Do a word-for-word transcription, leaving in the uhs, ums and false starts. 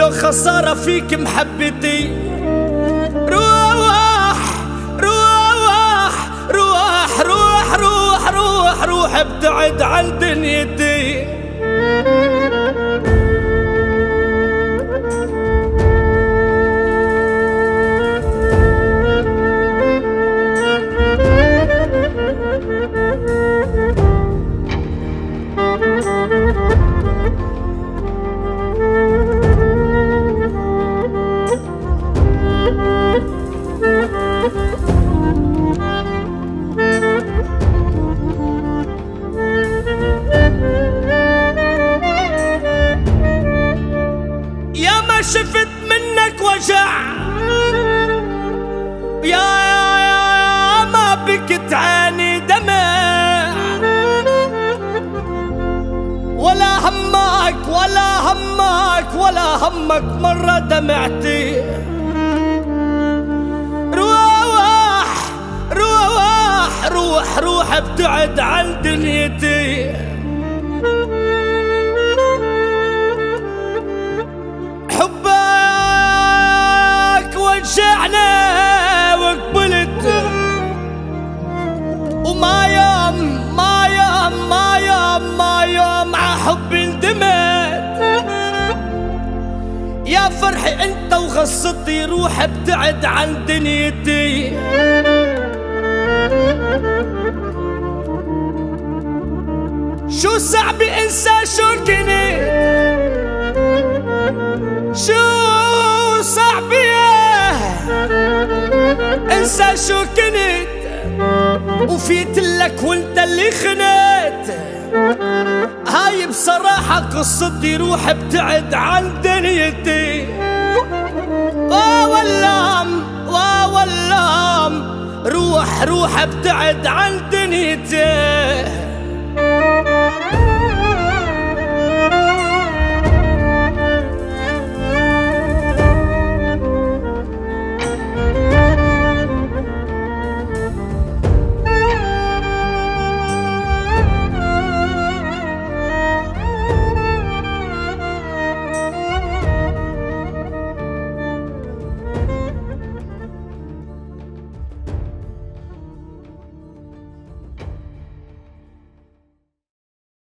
لو خسارة فيك محبتي. روح روح روح روح روح روح روح ابتعد عن دنيتي. يا ما شفت منك وجع، يا يا ما بك تعاني دمع، ولا همك ولا همك ولا همك مرة دمعتي. روح روح روح روح ابتعد عن دنيتي. حبك وجعنا وقبلت، وما يوم ما يوم ما يوم ما يوم ع حبي اندمت. يا فرحي انت وغصتي، روح ابتعد عن دنيتي. شو صعب انسى شو كنت، شو صعب انسى شو كنت، وفيت لك وانت اللي خنت. هاي بصراحة قصتي، روح ابتعد عن دنيتي. واللام واللام روح روح ابتعد عن دنيتي.